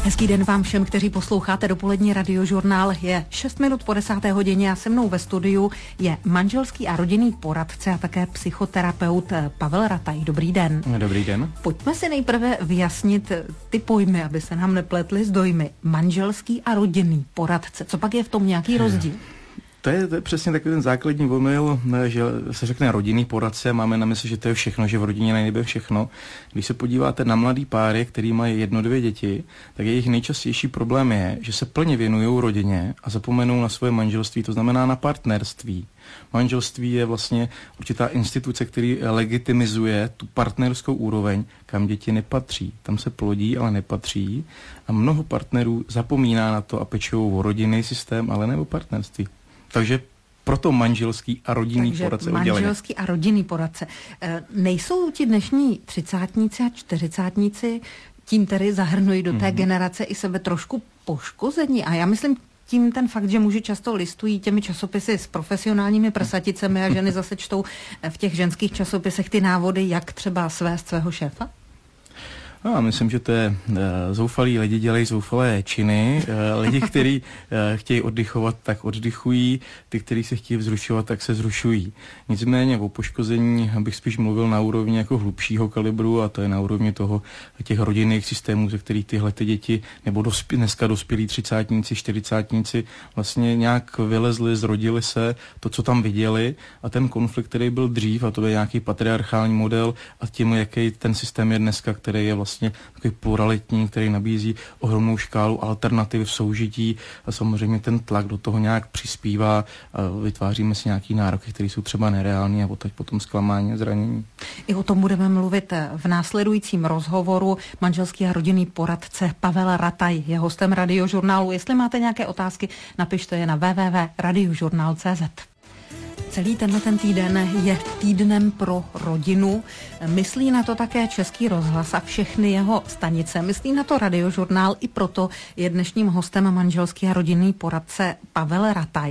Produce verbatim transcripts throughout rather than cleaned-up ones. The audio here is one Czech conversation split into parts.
Hezký den vám všem, kteří posloucháte dopolední radiožurnál. Je šest minut po desáté hodině a se mnou ve studiu je manželský a rodinný poradce a také psychoterapeut Pavel Rataj. Dobrý den. Dobrý den. Pojďme si nejprve vyjasnit ty pojmy, aby se nám nepletly s dojmy. Manželský a rodinný poradce. Co pak je v tom nějaký rozdíl? To je, to je přesně takový ten základní omyl, že se řekne rodinný poradce, máme na mysli, že to je všechno, že v rodině nejde všechno. Když se podíváte na mladý páry, který mají jedno, dvě děti, tak jejich nejčastější problém je, že se plně věnují rodině a zapomenou na svoje manželství, to znamená na partnerství. Manželství je vlastně určitá instituce, který legitimizuje tu partnerskou úroveň, kam děti nepatří. Tam se plodí, ale nepatří. A mnoho partnerů zapomíná na to a pečují o rodinný systém, ale ne o partnerství. Takže proto manželský a rodinný Takže poradce manželský uděleně. a rodinný poradce. E, nejsou ti dnešní třicátníci a čtyřicátníci, tím tedy zahrnují do té mm-hmm. generace i sebe trošku poškození? A já myslím tím ten fakt, že muži často listují těmi časopisy s profesionálními prsaticemi a ženy zase čtou v těch ženských časopisech ty návody, jak třeba svést svého šéfa? No, a myslím, že to je uh, zoufalí lidi dělají zoufalé činy. Uh, lidi, kteří uh, chtějí oddychovat, tak oddychují. Ty, kteří se chtějí vzrušovat, tak se zrušují. Nicméně o poškození bych spíš mluvil na úrovni jako hlubšího kalibru a to je na úrovni toho těch rodinných systémů, ze kterých tyhle ty děti nebo dospě, dneska dospělí třicátníci, čtyřicátníci vlastně nějak vylezli, zrodili se, to, co tam viděli a ten konflikt, který byl dřív, a to je nějaký patriarchální model a tím, jaký ten systém je dneska, který je vlastně vlastně takový pluralitní, který nabízí ohromnou škálu alternativ v soužití a samozřejmě ten tlak do toho nějak přispívá a vytváříme si nějaký nároky, které jsou třeba nereální a teď potom zklamání a zranění. I o tom budeme mluvit v následujícím rozhovoru. Manželský a rodinný poradce Pavel Rataj je hostem radiožurnálu. Jestli máte nějaké otázky, napište je na w w w tečka radiožurnál tečka c z. Celý tenhle ten týden je týdnem pro rodinu. Myslí na to také Český rozhlas a všechny jeho stanice. Myslí na to radiožurnál, i proto je dnešním hostem manželský a rodinný poradce Pavel Rataj.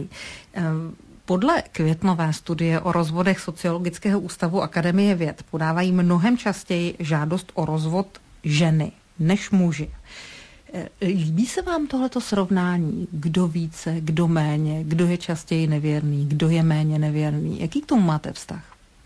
Podle květnové studie o rozvodech Sociologického ústavu Akademie věd podávají mnohem častěji žádost o rozvod ženy než muži. Líbí se vám tohleto srovnání? Kdo více, kdo méně, kdo je častěji nevěrný, kdo je méně nevěrný? Jaký k tomu máte vztah?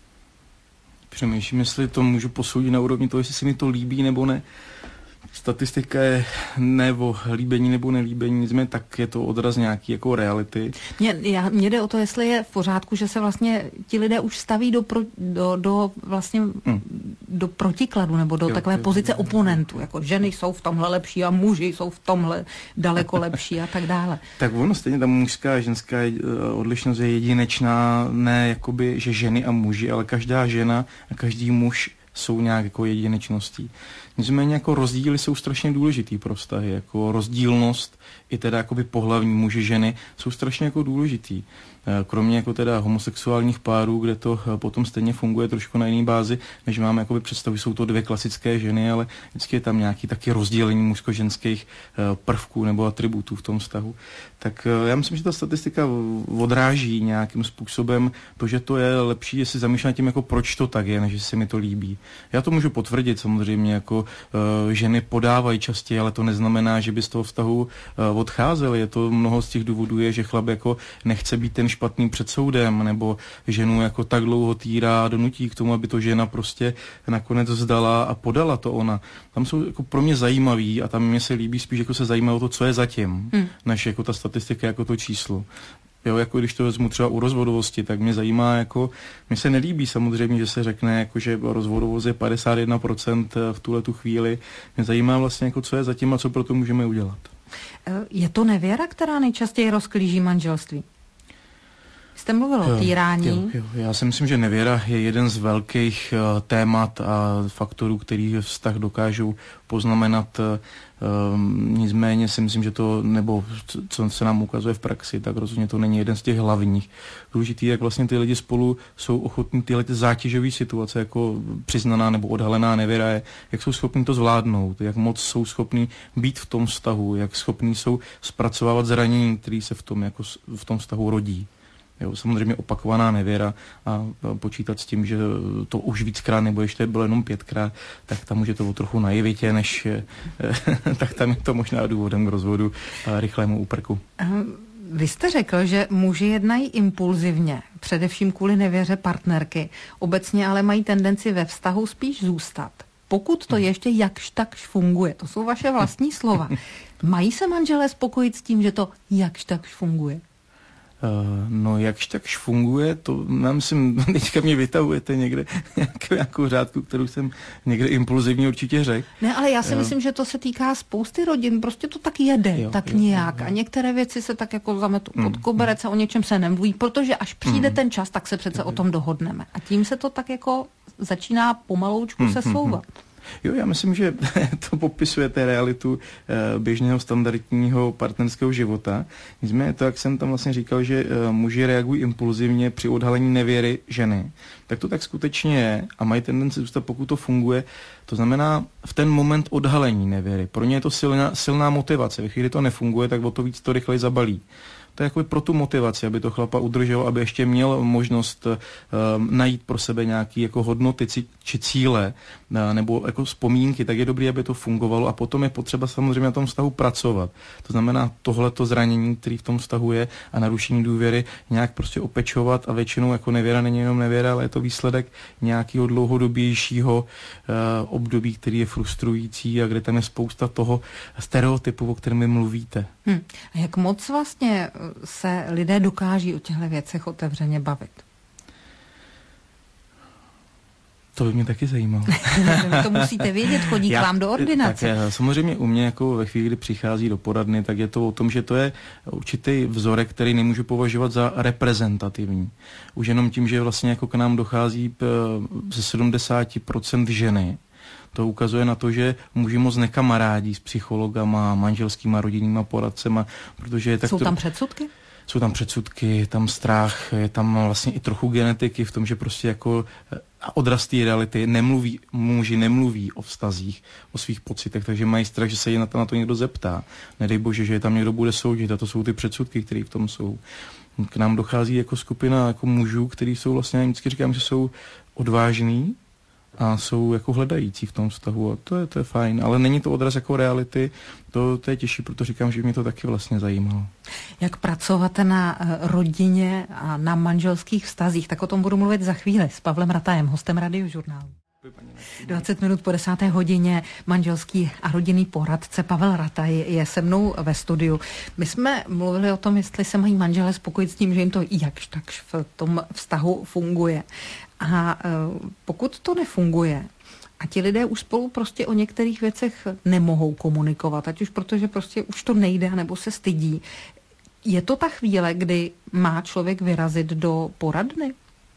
Přemýšlím, jestli to můžu posoudit na úrovni toho, jestli se mi to líbí nebo ne. Statistika je ne o líbení nebo nelíbení, nicméně tak je to odraz nějaký jako reality. Mně, já, mně jde o to, jestli je v pořádku, že se vlastně ti lidé už staví do, pro, do, do vlastně hmm. do protikladu nebo do jo, takové jo, pozice jo, oponentů, jako ženy jsou v tomhle lepší a muži jsou v tomhle daleko lepší a tak dále. Tak ono stejně ta mužská a ženská odlišnost je jedinečná, ne jakoby, že ženy a muži, ale každá žena a každý muž jsou nějak jako jedinečností. Nicméně jako rozdíly jsou strašně důležitý pro vztahy, jako rozdílnost i teda jakoby pohlavní muži, ženy jsou strašně jako důležitý. Kromě jako teda homosexuálních párů, kde to potom stejně funguje trošku na jiný bázi, než máme jakoby představu, jsou to dvě klasické ženy, ale vždycky je tam nějaký taky rozdělení mužsko-ženských prvků nebo atributů v tom vztahu. Tak já myslím, že ta statistika odráží nějakým způsobem to, že to je lepší, jestli zamýšlím tím, jako proč to tak je, než se mi to líbí. Já to můžu potvrdit samozřejmě, jako uh, ženy podávají častěji, ale to neznamená, že by z toho vztahu uh, odcházely. Je to mnoho z těch důvodů je, že chlap jako nechce být ten špatný před soudem, nebo ženu jako tak dlouho týrá a donutí k tomu, aby to žena prostě nakonec vzdala a podala to ona. Tam jsou jako pro mě zajímavý a tam mě se líbí spíš jako se zajímá o to, co je zatím, hmm. než jako ta statistika, jako to číslo. Jo, jako když to vezmu třeba u rozvodovosti, tak mě zajímá, jako, mně se nelíbí samozřejmě, že se řekne, jako, že rozvodovost je padesát jedna procent v tuhle tu chvíli. Mě zajímá vlastně, jako, co je zatím a co pro to můžeme udělat. Je to nevěra, která nejčastěji rozklíží manželství? Jste mluvil o týrání. Jo, jo, já si myslím, že nevěra je jeden z velkých uh, témat a faktorů, který vztah dokážou poznamenat. Um, nicméně si myslím, že to, nebo co se nám ukazuje v praxi, tak rozhodně to není jeden z těch hlavních. Důležitý, jak vlastně ty lidi spolu jsou ochotní tyhle ty zátěžové situace, jako přiznaná nebo odhalená nevěra je, jak jsou schopní to zvládnout, jak moc jsou schopní být v tom vztahu, jak schopní jsou zpracovávat zranění, které se v tom, jako v tom vztahu rodí. Jo, samozřejmě opakovaná nevěra a počítat s tím, že to už víckrát nebo ještě bylo jenom pětkrát, tak tam už je to o trochu naivitě, než tak tam je to možná důvodem k rozvodu a rychlému úprku. Vy jste řekl, že muži jednají impulzivně, především kvůli nevěře partnerky. Obecně ale mají tendenci ve vztahu spíš zůstat. Pokud to ještě jakž takž funguje, to jsou vaše vlastní slova. Mají se manželé spokojit s tím, že to jakž takž funguje? Uh, no jakž takž funguje, to já myslím, teďka mě vytahujete někde nějakou, nějakou řádku, kterou jsem někde impulzivně určitě řekl. Ne, ale já si uh, myslím, že to se týká spousty rodin, prostě to tak jede, jo, tak jo, nějak. Jo, jo. A některé věci se tak jako zametou pod mm, koberec a o něčem se nemluví, protože až přijde mm, ten čas, tak se přece jo, o tom dohodneme. A tím se to tak jako začíná pomaloučku mm, se souvat. Mm, Jo, já myslím, že to popisujete realitu běžného standardního partnerského života. Nicméně to, jak jsem tam vlastně říkal, že muži reagují impulzivně při odhalení nevěry ženy, tak to tak skutečně je a mají tendenci zůstat, pokud to funguje. To znamená, v ten moment odhalení nevěry. Pro ně je to silná, silná motivace. Ve chvíli to nefunguje, tak o to víc to rychleji zabalí. To je jako pro tu motivaci, aby to chlapa udrželo, aby ještě měl možnost uh, najít pro sebe nějaké jako hodnoty či cíle uh, nebo jako vzpomínky, tak je dobré, aby to fungovalo a potom je potřeba samozřejmě na tom vztahu pracovat. To znamená tohleto zranění, který v tom vztahu je a narušení důvěry nějak prostě opečovat a většinou jako nevěra není jenom nevěra, ale je to výsledek nějakého dlouhodobějšího uh, období, který je frustrující a kde tam je spousta toho stereotypu, o kterém vy mluvíte. Hmm. A jak moc vlastně se lidé dokáží o těchto věcech otevřeně bavit? To by mě taky zajímalo. To musíte vědět, chodí Já, k vám do ordinace. Tak, samozřejmě u mě jako ve chvíli, kdy přichází do poradny, tak je to o tom, že to je určitý vzorek, který nemůžu považovat za reprezentativní. Už jenom tím, že vlastně jako k nám dochází ze sedmdesát procent ženy, to ukazuje na to, že muži moc nekamarádí s psychologama, manželskýma, rodinnýma poradcema, protože je tak Jsou to... tam předsudky? Jsou tam předsudky, je tam strach, je tam vlastně i trochu genetiky v tom, že prostě jako odraz té reality nemluví, muži nemluví o vztazích, o svých pocitech, takže mají strach, že se jí na to, na to někdo zeptá. Nedej bože, že je tam někdo bude soudit a to jsou ty předsudky, které v tom jsou. K nám dochází jako skupina jako mužů, kteří jsou vlastně, já vždycky říkám, že jsou odvážní, a jsou jako hledající v tom vztahu a to je, to je fajn, ale není to odraz jako reality, to, to je těžší, proto říkám, že mě to taky vlastně zajímalo. Jak pracovat na rodině a na manželských vztazích, tak o tom budu mluvit za chvíli s Pavlem Ratajem, hostem Radiožurnálu. dvacet minut po desáté hodině manželský a rodinný poradce Pavel Rataj je se mnou ve studiu. My jsme mluvili o tom, jestli se mají manželé spokojit s tím, že jim to jakž takž v tom vztahu funguje. A pokud to nefunguje a ti lidé už spolu prostě o některých věcech nemohou komunikovat, ať už protože prostě už to nejde, nebo se stydí, je to ta chvíle, kdy má člověk vyrazit do poradny?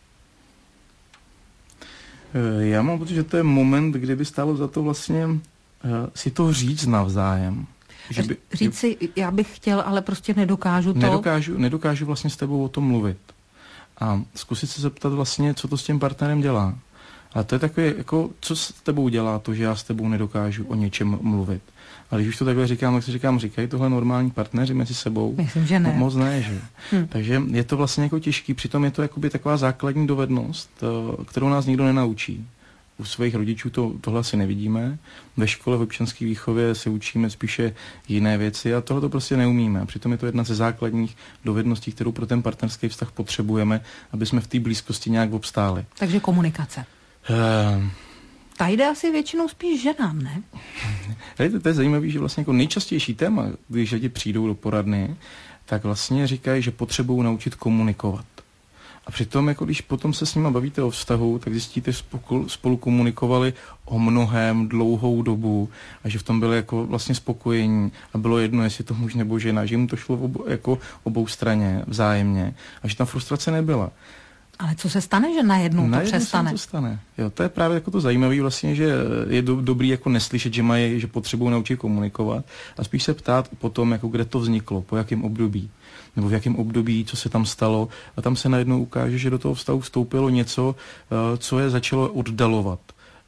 Já mám pocit, že to je moment, kdy by stálo za to vlastně uh, si to říct navzájem. Že by, říct si, já bych chtěl, ale prostě nedokážu to. Nedokážu, nedokážu vlastně s tebou o tom mluvit. A zkusit se zeptat vlastně, co to s tím partnerem dělá. A to je takové, jako, co s tebou dělá to, že já s tebou nedokážu o něčem mluvit. A když už to takhle říkám, tak si říkám, říkají tohle normální partneři mezi sebou. Myslím, že ne. No, moc ne, že? Hm. Takže je to vlastně jako těžký, přitom je to jakoby taková základní dovednost, kterou nás nikdo nenaučí. U svých rodičů to, tohle asi nevidíme. Ve škole v občanské výchově se učíme spíše jiné věci a tohle to prostě neumíme. A přitom je to jedna ze základních dovedností, kterou pro ten partnerský vztah potřebujeme, aby jsme v té blízkosti nějak obstáli. Takže komunikace. Uh... Ta jde asi většinou spíš ženám, ne? To, to je zajímavé, že vlastně jako nejčastější téma, když lidi přijdou do poradny, tak vlastně říkají, že potřebují naučit komunikovat. A přitom, jako když potom se s nima bavíte o vztahu, tak zjistíte, že spolu, spolu komunikovali o mnohem dlouhou dobu a že v tom byli jako vlastně spokojení a bylo jedno, jestli to muž nebo žena, že jim to šlo obo, jako obou straně vzájemně a že tam frustrace nebyla. Ale co se stane, že najednou na to přestane? to stane. Jo, to je právě jako to zajímavé vlastně, že je do, dobrý jako neslyšet, že mají, že potřebují naučit komunikovat a spíš se ptát potom, jako kde to vzniklo, po jakém období, nebo v jakém období, co se tam stalo a tam se najednou ukáže, že do toho vztahu vstoupilo něco, co je začalo oddalovat.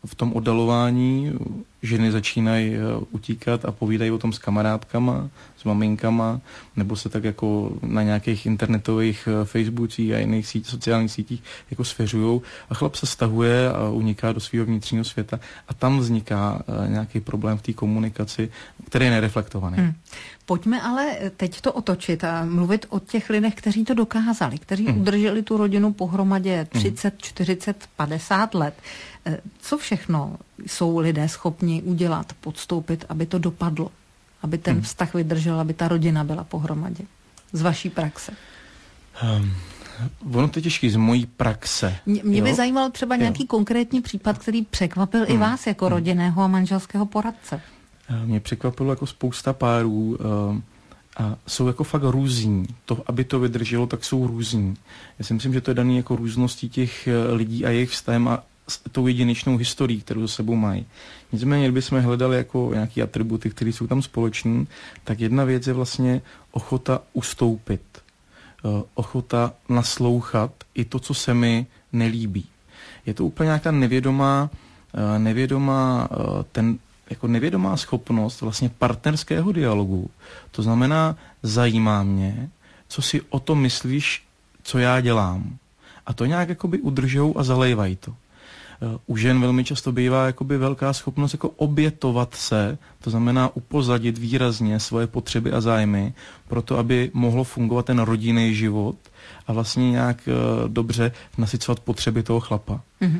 v tom oddalování ženy začínají utíkat a povídají o tom s kamarádkama, s maminkama, nebo se tak jako na nějakých internetových Facebookích a jiných sítích, sociálních sítích jako svěřujou a chlap se stahuje a uniká do svého vnitřního světa a tam vzniká nějaký problém v té komunikaci, který je nereflektovaný. Hmm. Pojďme ale teď to otočit a mluvit o těch lidech, kteří to dokázali, kteří hmm. udrželi tu rodinu pohromadě třicet, čtyřicet, padesát let. Co všechno jsou lidé schopni udělat, podstoupit, aby to dopadlo, aby ten hmm. vztah vydržel, aby ta rodina byla pohromadě? Z vaší praxe. Um, ono to je těžký z mojí praxe. Mě, mě by zajímal třeba jo. nějaký konkrétní případ, který překvapil hmm. i vás jako hmm. rodinného a manželského poradce. Mě překvapilo jako spousta párů um, a jsou jako fakt různí. To, aby to vydrželo, tak jsou různí. Já si myslím, že to je daný jako růzností těch lidí a jejich vztahem a s tou jedinečnou historií, kterou za sebou mají. Nicméně, kdybychom hledali jako nějaké atributy, které jsou tam společné, tak jedna věc je vlastně ochota ustoupit. Uh, ochota naslouchat i to, co se mi nelíbí. Je to úplně nějaká nevědomá, uh, nevědomá uh, ten jako nevědomá schopnost vlastně partnerského dialogu. To znamená, zajímá mě, co si o tom myslíš, co já dělám. A to nějak jakoby udržou a zalejvají to. U žen velmi často bývá jakoby velká schopnost jako obětovat se, to znamená upozadit výrazně svoje potřeby a zájmy, proto aby mohlo fungovat ten rodinný život a vlastně nějak uh, dobře nasycovat potřeby toho chlapa. Mm-hmm.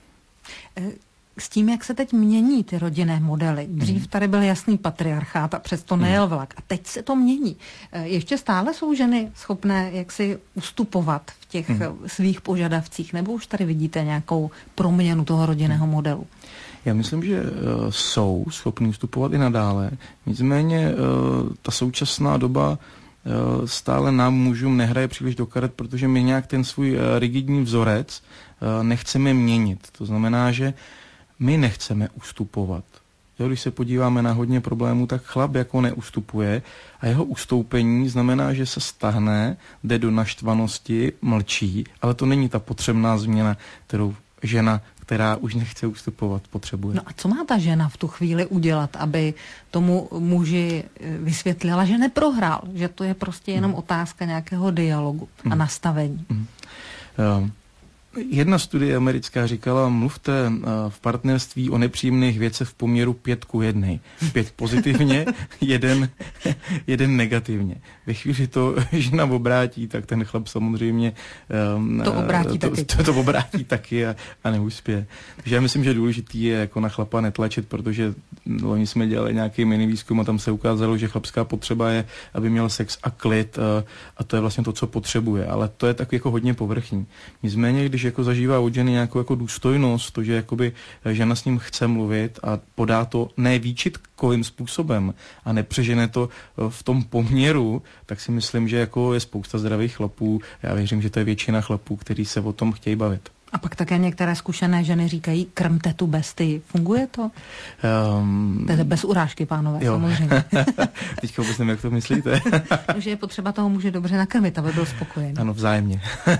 S tím, jak se teď mění ty rodinné modely. Dřív tady byl jasný patriarchát a přesto nejel vlak. A teď se to mění. Ještě stále jsou ženy schopné jaksi ustupovat v těch hmm. svých požadavcích? Nebo už tady vidíte nějakou proměnu toho rodinného modelu? Já myslím, že uh, jsou schopní ustupovat i nadále. Nicméně uh, ta současná doba uh, stále nám mužům nehraje příliš do karet, protože my nějak ten svůj uh, rigidní vzorec uh, nechceme měnit. To znamená, že my nechceme ustupovat. Jo, když se podíváme na hodně problémů, tak chlap jako neustupuje a jeho ustoupení znamená, že se stahne, jde do naštvanosti, mlčí, ale to není ta potřebná změna, kterou žena, která už nechce ustupovat, potřebuje. No a co má ta žena v tu chvíli udělat, aby tomu muži vysvětlila, že neprohrál, že to je prostě jenom hmm. otázka nějakého dialogu hmm. a nastavení? Hmm. Um. Jedna studie americká říkala, mluvte v partnerství o nepříjemných věcech v poměru pět ku jednej. Pět pozitivně, jeden, jeden negativně. Ve chvíli to žena obrátí, tak ten chlap samozřejmě um, to obrátí to, taky, to, to obrátí taky a, a neuspěje. Takže já myslím, že důležitý je jako na chlapa netlačit, protože oni jsme dělali nějaký mini výzkum a tam se ukázalo, že chlapská potřeba je, aby měl sex a klid a, a to je vlastně to, co potřebuje. Ale to je tak jako hodně povrchní. Nicméně, když jako zažívá od ženy nějakou jako důstojnost, to, že jakoby žena s ním chce mluvit a podá to ne výčitkovým způsobem a nepřežene to v tom poměru, tak si myslím, že jako je spousta zdravých chlapů. Já věřím, že to je většina chlapů, kteří se o tom chtějí bavit. A pak také některé zkušené ženy říkají, krmte tu bestii. Funguje to? Um, to je bez urážky, pánové, jo. Samozřejmě. Teďka vůbec nevím, jak to myslíte. Že je potřeba toho muže dobře nakrmit, aby byl spokojený. Ano, vzájemně.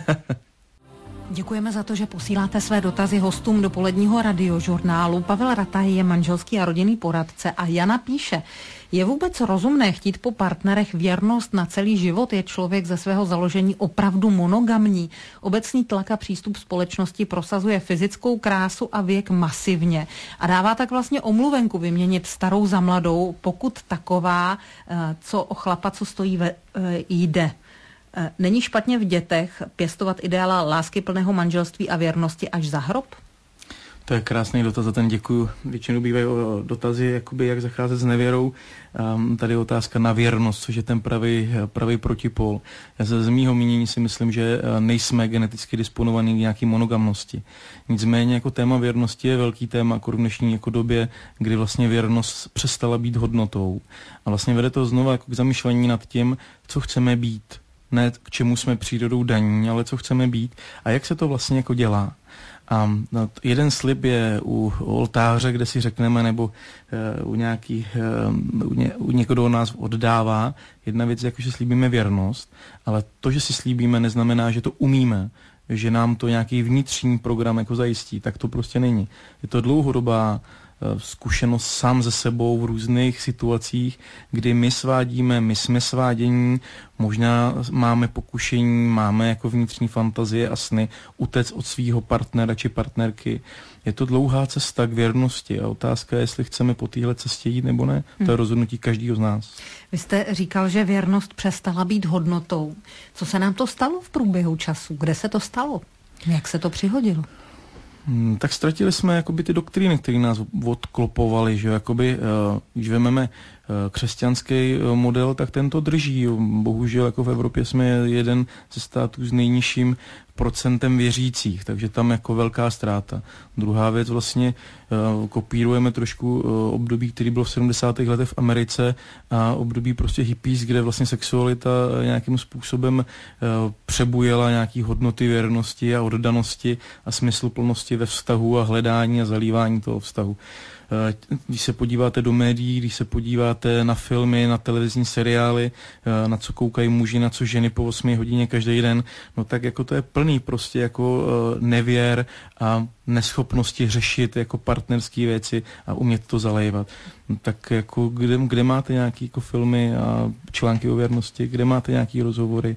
Děkujeme za to, že posíláte své dotazy hostům do poledního radiožurnálu. Pavel Rataj je manželský a rodinný poradce a Jana píše, je vůbec rozumné chtít po partnerech věrnost na celý život? Je člověk ze svého založení opravdu monogamní? Obecný tlak a přístup společnosti prosazuje fyzickou krásu a věk masivně a dává tak vlastně omluvenku vyměnit starou za mladou, pokud taková, co o chlapa, co stojí ve, jde. Není špatně v dětech pěstovat ideála láskyplného manželství a věrnosti až za hrob? To je krásný dotaz, za ten děkuju. Většinou bývají dotazy, jakoby jak zacházet s nevěrou. Um, tady je otázka na věrnost, což je ten pravý, pravý protipol. Já z mýho mínění si myslím, že nejsme geneticky disponovaní k nějaký monogamnosti. Nicméně jako téma věrnosti je velký téma jako v dnešní jako době, kdy vlastně věrnost přestala být hodnotou. A vlastně vede to znovu jako k zamýšlení nad tím, co chceme být. Ne k čemu jsme přírodou daní, ale co chceme být a jak se to vlastně jako dělá. A no, jeden slib je u oltáře, kde si řekneme, nebo uh, u nějaký, uh, u, ně, u někoho nás oddává. Jedna věc je jako, že slíbíme věrnost, ale to, že si slíbíme, neznamená, že to umíme. že nám to nějaký vnitřní program jako zajistí. Tak to prostě není. Je to dlouhodobá zkušenost sám ze sebou v různých situacích, kdy my svádíme, my jsme svádění, možná máme pokušení, máme jako vnitřní fantazie a sny utéct od svého partnera či partnerky. Je to dlouhá cesta k věrnosti a otázka je, jestli chceme po téhle cestě jít nebo ne. To je rozhodnutí každého z nás. Vy jste říkal, že věrnost přestala být hodnotou. Co se nám to stalo v průběhu času? Kde se to stalo? Jak se to přihodilo? Hmm, tak ztratili jsme jakoby ty doktríny, které nás odklopovaly, že jakoby, uh, když vezmeme uh, křesťanský uh, model, tak ten to drží. Bohužel jako v Evropě jsme jeden ze států s nejnižším procentem věřících, takže tam jako velká ztráta. Druhá věc vlastně uh, kopírujeme trošku uh, období, který bylo v sedmdesátých letech v Americe a období prostě hippies, kde vlastně sexualita nějakým způsobem uh, přebujela nějaký hodnoty věrnosti a oddanosti a smysluplnosti ve vztahu a hledání a zalívání toho vztahu. Když se podíváte do médií, když se podíváte na filmy, na televizní seriály, na co koukají muži, na co ženy po osmi hodině každý den, no tak jako to je plný prostě jako nevěr a neschopnosti řešit jako partnerské věci a umět to zalejvat. No tak jako kde, kde máte nějaké jako filmy a články o věrnosti, kde máte nějaké rozhovory?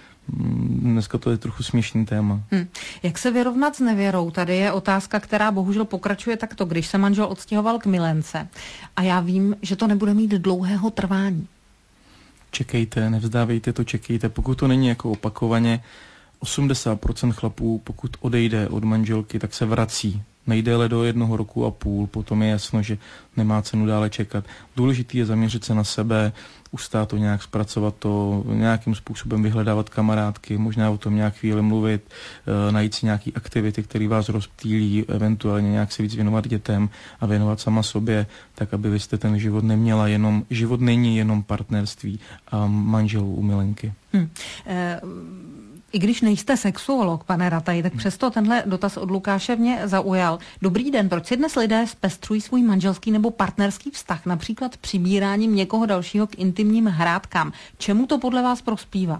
Dneska to je trochu směšný téma. Hmm. Jak se vyrovnat s nevěrou? Tady je otázka, která bohužel pokračuje takto, když se manžel odstěhoval k milence. A já vím, že to nebude mít dlouhého trvání. Čekejte, nevzdávejte to, čekejte. Pokud to není jako opakovaně, osmdesát procent chlapů, pokud odejde od manželky, tak se vrací. Nejdéle do jednoho roku a půl, potom je jasno, že nemá cenu dále čekat. Důležitý je zaměřit se na sebe, ustát to nějak, zpracovat to, nějakým způsobem vyhledávat kamarádky, možná o tom nějak chvíli mluvit, e, najít si nějaké aktivity, které vás rozptýlí, eventuálně nějak se víc věnovat dětem a věnovat sama sobě, tak aby vy jste ten život neměla jenom, život není jenom partnerství a manželů u milenky. Hmm. E- I když nejste sexuolog, pane Rataji, tak přesto tenhle dotaz od Lukáše mě zaujal. Dobrý den, proč si dnes lidé zpestřují svůj manželský nebo partnerský vztah, například přibíráním někoho dalšího k intimním hrádkám? Čemu to podle vás prospívá?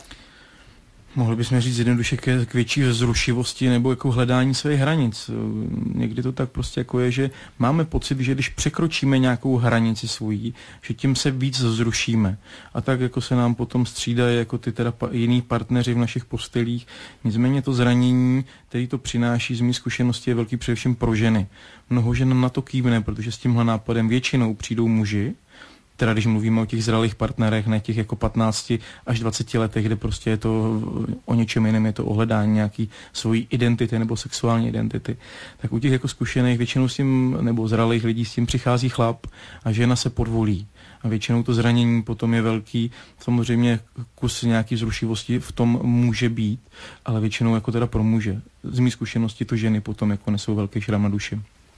Mohli bychom říct jednoduše k, k větší vzrušivosti nebo jako hledání svých hranic. Někdy to tak prostě jako je, že máme pocit, že když překročíme nějakou hranici svojí, že tím se víc vzrušíme. A tak jako se nám potom střídají jako ty teda pa, jiný partneři v našich postelích. Nicméně to zranění, který to přináší z mý zkušenosti, je velký především pro ženy. Mnoho žen na to kývne, protože s tímhle nápadem většinou přijdou muži, teda když mluvíme o těch zralých partnerech, ne těch jako patnácti až dvaceti letech, kde prostě je to o něčem jiném, je to o hledání nějaký svojí identity nebo sexuální identity, tak u těch jako zkušených většinou s tím, nebo zralých lidí s tím přichází chlap a žena se podvolí. A většinou to zranění potom je velký. Samozřejmě kus nějaký zrušivosti v tom může být, ale většinou jako teda pro muže. Z mý zkušenosti to ženy potom jako nesou velký šram na duši.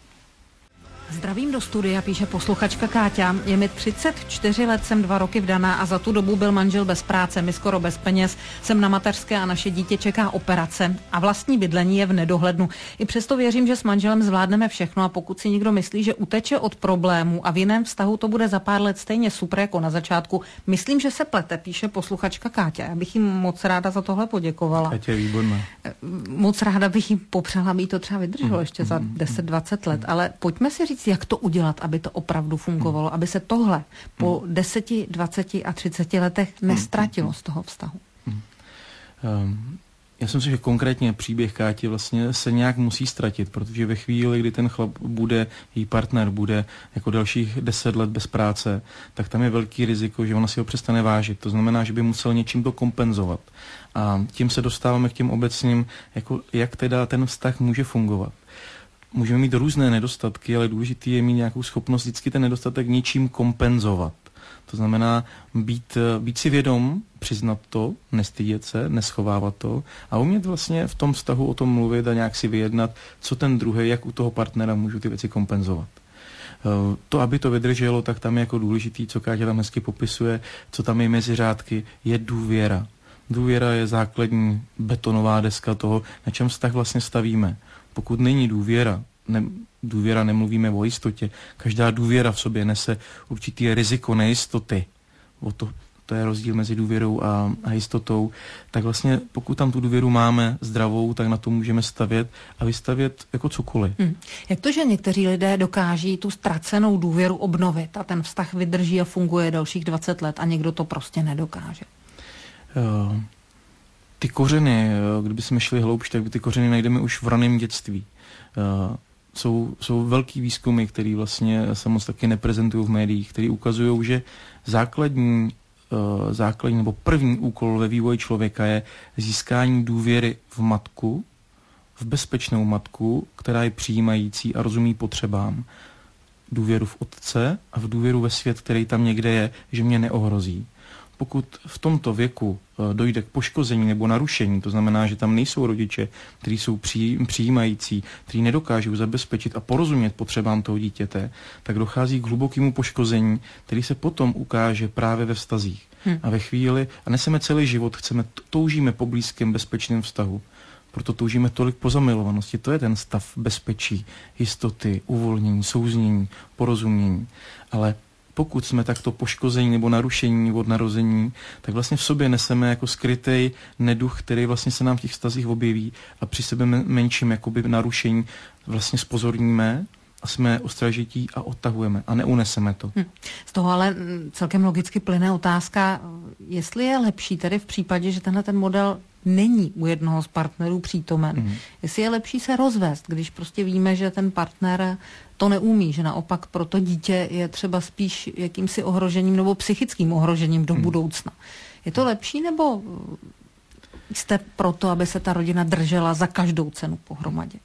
Zdravím do studia, píše posluchačka Káťa. Je mi třicet čtyři let, jsem dva roky vdaná a za tu dobu byl manžel bez práce, my skoro bez peněz, jsem na mateřské a naše dítě čeká operace a vlastní bydlení je v nedohlednu. I přesto věřím, že s manželem zvládneme všechno a pokud si někdo myslí, že uteče od problémů a v jiném vztahu to bude za pár let stejně super jako na začátku, myslím, že se plete, píše posluchačka Káťa. Já bych jim moc ráda za tohle poděkovala. Káťa je výborná. Moc ráda bych jim popřála, aby to třeba vydrželo ještě za deset dvacet let, ale pojďme si říct, jak to udělat, aby to opravdu fungovalo, hmm. aby se tohle po deseti, dvaceti a třiceti letech nestratilo z toho vztahu. Hmm. Um, já si myslím, že konkrétně příběh Káti vlastně se nějak musí ztratit, protože ve chvíli, kdy ten chlap bude, její partner bude jako dalších deset let bez práce, tak tam je velký riziko, že ona si ho přestane vážit. To znamená, že by musel něčím to kompenzovat. A tím se dostáváme k těm obecným, jako jak teda ten vztah může fungovat. Můžeme mít různé nedostatky, ale důležité je mít nějakou schopnost vždycky ten nedostatek něčím kompenzovat. To znamená být, být si vědom, přiznat to, nestydět se, neschovávat to a umět vlastně v tom vztahu o tom mluvit a nějak si vyjednat, co ten druhý, jak u toho partnera můžu ty věci kompenzovat. To, aby to vydrželo, tak tam je jako důležitý, co Káťa tam hezky popisuje, co tam je mezi řádky, je důvěra. Důvěra je základní betonová deska toho, na čem vztah vlastně stavíme. Pokud není důvěra, ne, důvěra nemluvíme o jistotě, každá důvěra v sobě nese určitý riziko nejistoty. O to to je rozdíl mezi důvěrou a, a jistotou, tak vlastně pokud tam tu důvěru máme zdravou, tak na to můžeme stavět a vystavět jako cokoliv. Hmm. Jak to, že někteří lidé dokáží tu ztracenou důvěru obnovit a ten vztah vydrží a funguje dalších dvacet let a někdo to prostě nedokáže? Uh, ty kořeny, kdyby jsme šli hloubš, tak ty kořeny najdeme už v raném dětství. Uh, Jsou, jsou velký výzkumy, které vlastně se moc taky neprezentují v médiích, které ukazují, že základní, uh, základní nebo první úkol ve vývoji člověka je získání důvěry v matku, v bezpečnou matku, která je přijímající a rozumí potřebám. Důvěru v otce a v důvěru ve svět, který tam někde je, že mě neohrozí. Pokud v tomto věku dojde k poškození nebo narušení, to znamená, že tam nejsou rodiče, kteří jsou přijímající, kteří nedokážou zabezpečit a porozumět potřebám toho dítěte, tak dochází k hlubokému poškození, který se potom ukáže právě ve vztazích. Hmm. A ve chvíli, a neseme celý život, chceme, toužíme po blízkém bezpečném vztahu. Proto toužíme tolik po zamilovanosti. To je ten stav bezpečí, jistoty, uvolnění, souznění, porozumění. Ale pokud jsme takto poškození nebo narušení od narození, tak vlastně v sobě neseme jako skrytej neduch, který vlastně se nám v těch vztazích objeví a při sebe menším jakoby narušení vlastně spozorníme a jsme ostražití a odtahujeme a neuneseme to. Hm. Z toho ale celkem logicky plyne otázka, jestli je lepší tedy v případě, že tenhle ten model není u jednoho z partnerů přítomen. Mm. Jestli je lepší se rozvést, když prostě víme, že ten partner to neumí, že naopak pro to dítě je třeba spíš jakýmsi ohrožením nebo psychickým ohrožením do mm. budoucna. Je to lepší, nebo jste proto, aby se ta rodina držela za každou cenu pohromadě?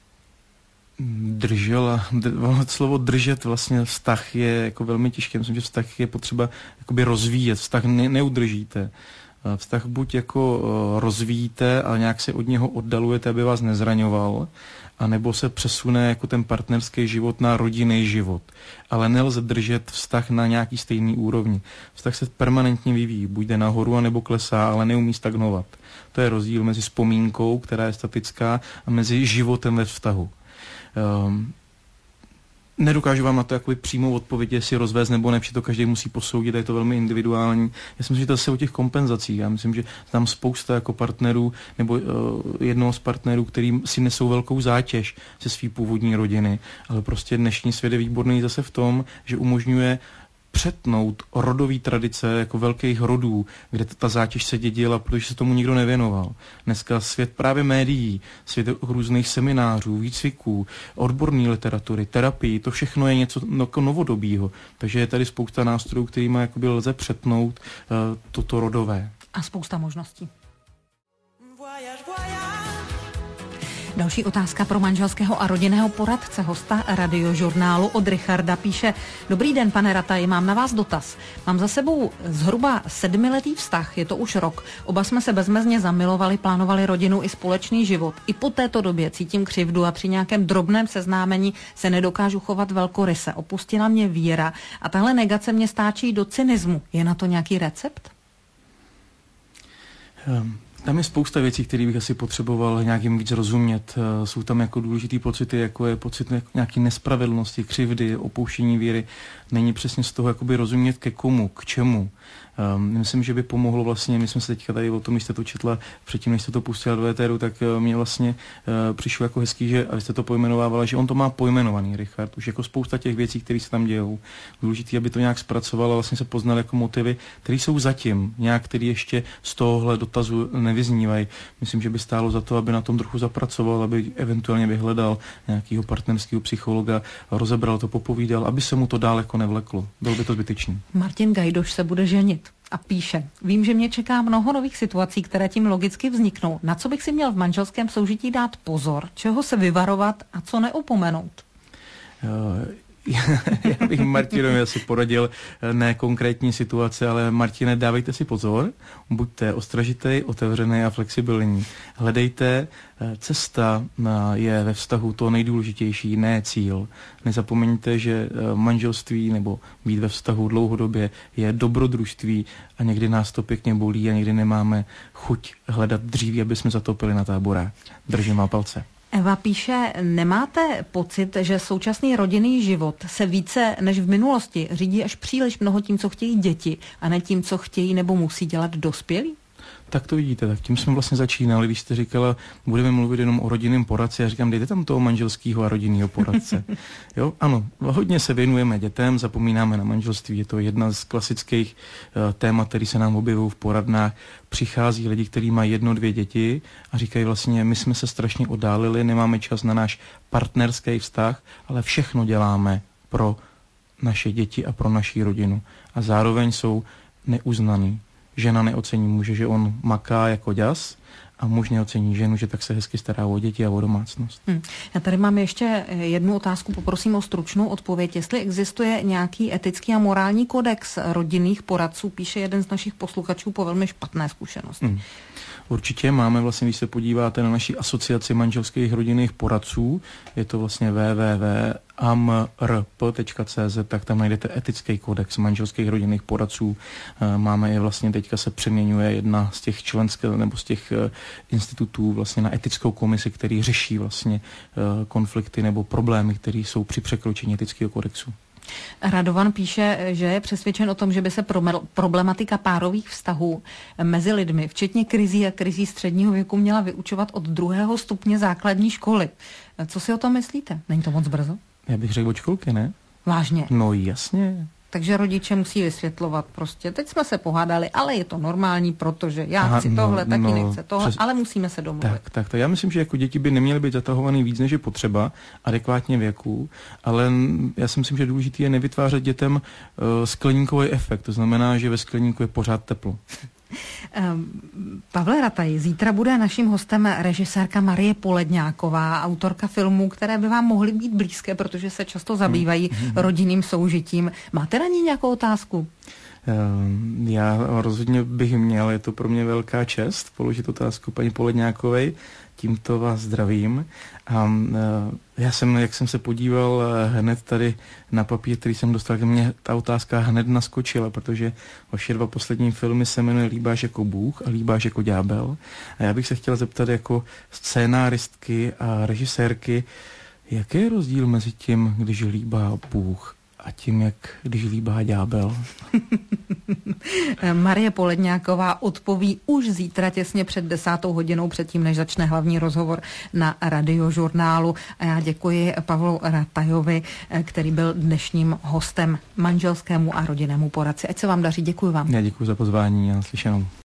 Držela, slovo držet vlastně vztah je jako velmi těžké. Myslím, že vztah je potřeba jakoby rozvíjet, vztah ne, neudržíte. Vztah buď jako rozvíjíte a nějak se od něho oddalujete, aby vás nezraňoval, anebo se přesune jako ten partnerský život na rodinný život. Ale nelze držet vztah na nějaký stejný úrovni. Vztah se permanentně vyvíjí, buď jde nahoru, anebo klesá, ale neumí stagnovat. To je rozdíl mezi vzpomínkou, která je statická, a mezi životem ve vztahu. Um, Nedokážu vám na to jakoby přímou odpověď, jestli rozvést nebo ne, protože to každý musí posoudit, je to velmi individuální. Já si myslím, že to je o těch kompenzacích. Já myslím, že tam spousta jako partnerů nebo uh, jednoho z partnerů, který si nesou velkou zátěž ze své původní rodiny, ale prostě dnešní svět je výborný zase v tom, že umožňuje přetnout rodový tradice jako velkých rodů, kde ta zátěž se dědila, protože se tomu nikdo nevěnoval. Dneska svět právě médií, svět různých seminářů, výcviků, odborné literatury, terapii, to všechno je něco jako novodobího. Takže je tady spousta nástrojů, kterými jakoby lze přetnout uh, toto rodové. A spousta možností. Další otázka pro manželského a rodinného poradce, hosta Radiožurnálu od Richarda, píše: Dobrý den, pane Rataj, mám na vás dotaz. Mám za sebou zhruba sedmiletý vztah, je to už rok. Oba jsme se bezmezně zamilovali, plánovali rodinu i společný život. I po této době cítím křivdu a při nějakém drobném seznámení se nedokážu chovat velkoryse. Opustila mě víra a tahle negace mě stáčí do cynismu. Je na to nějaký recept? Um. Tam je spousta věcí, které bych asi potřeboval nějakým víc rozumět. Jsou tam jako důležitý pocity, jako je pocit nějaké nespravedlnosti, křivdy, opouštění víry. Není přesně z toho jakoby rozumět ke komu, k čemu. Um, myslím, že by pomohlo vlastně, my jsme se teďka tady o tom, když jste to četla předtím, než jste to pustila do éteru, tak uh, mě vlastně uh, přišlo jako hezký, že, a vy jste to pojmenovávala, že on to má pojmenovaný, Richard, už jako spousta těch věcí, které se tam dějou. Důležitý, aby to nějak zpracoval a vlastně se poznal jako motivy, které jsou zatím, nějak, který ještě z tohohle dotazu nevyznívají. Myslím, že by stálo za to, aby na tom trochu zapracoval, aby eventuálně vyhledal nějakého partnerského psychologa, rozebral to, popovídal, aby se mu to dál jako nevleklo. Bylo by to zbytečný. Martin Gajdoš se bude ženit a píše: Vím, že mě čeká mnoho nových situací, které tím logicky vzniknou. Na co bych si měl v manželském soužití dát pozor, čeho se vyvarovat a co neopomenout? Uh... Já bych Martinovi asi poradil ne konkrétní situace, ale Martine, dávejte si pozor, buďte ostražitej, otevřený a flexibilní. Hledejte, cesta je ve vztahu to nejdůležitější, ne cíl. Nezapomeňte, že manželství nebo být ve vztahu dlouhodobě je dobrodružství a někdy nás to pěkně bolí a někdy nemáme chuť hledat dříví, aby jsme zatopili na táborách. Držím vám palce. Eva píše, nemáte pocit, že současný rodinný život se více než v minulosti řídí až příliš mnoho tím, co chtějí děti, a ne tím, co chtějí nebo musí dělat dospělí? Tak to vidíte, tak tím jsme vlastně začínali, když jste říkala, budeme mluvit jenom o rodinném poradci, já říkám, dejte tam toho manželského a rodinného poradce. Jo, ano, hodně se věnujeme dětem, zapomínáme na manželství, je to jedna z klasických uh, témat, které se nám objevují v poradnách. Přichází lidi, kteří mají jedno, dvě děti a říkají vlastně, my jsme se strašně oddálili, nemáme čas na náš partnerský vztah, ale všechno děláme pro naše děti a pro naši rodinu. A zároveň jsou neuznaný. Žena neocení muže, že on maká jako děs, a muž neocení ženu, že tak se hezky stará o děti a o domácnost. Hmm. Já tady mám ještě jednu otázku, poprosím o stručnou odpověď. Jestli existuje nějaký etický a morální kodex rodinných poradců, píše jeden z našich posluchačů po velmi špatné zkušenosti. Hmm. Určitě máme, vlastně, když se podíváte na naši asociaci manželských rodinných poradců, je to vlastně w w w tečka a m r p tečka c z, tak tam najdete etický kodex manželských rodinných poradců. Máme je vlastně, teďka se přeměňuje jedna z těch členských nebo z těch institutů vlastně na etickou komisi, který řeší vlastně konflikty nebo problémy, které jsou při překročení etického kodexu. Radovan píše, že je přesvědčen o tom, že by se problematika párových vztahů mezi lidmi, včetně krizí a krizí středního věku, měla vyučovat od druhého stupně základní školy. Co si o tom myslíte? Není to moc brzo? Já bych řekl od školky, ne? Vážně? No jasně. Takže rodiče musí vysvětlovat prostě, teď jsme se pohádali, ale je to normální, protože já Aha, chci tohle, no, taky no, nechce tohle, přes... ale musíme se domluvit. Tak, tak, tak. Já myslím, že jako děti by neměly být zatahovaný víc, než je potřeba, adekvátně věku, ale já si myslím, že důležité je nevytvářet dětem uh, skleníkový efekt, to znamená, že ve skleníku je pořád teplo. Pavle Rataj, zítra bude naším hostem režisérka Marie Poledňáková, autorka filmů, které by vám mohly být blízké, protože se často zabývají hmm. rodinným soužitím. Máte na ní nějakou otázku? Já rozhodně bych měl, je to pro mě velká čest položit otázku paní Poledňákové. Tímto vás zdravím. A já jsem, jak jsem se podíval hned tady na papír, který jsem dostal, ke mně ta otázka hned naskočila, protože vaše dva poslední filmy se jmenuje Líbáš jako Bůh a Líbáš jako ďábel. A já bych se chtěl zeptat jako scénáristky a režisérky, jaký je rozdíl mezi tím, když líbá Bůh a tím, jak když líbá ďábel? Marie Poledňáková odpoví už zítra těsně před desátou hodinou, předtím, než začne hlavní rozhovor na Radiožurnálu. A já děkuji Pavlu Ratajovi, který byl dnešním hostem manželskému a rodinnému poradci. Ať se vám daří, děkuji vám. Já děkuji za pozvání a slyšenou.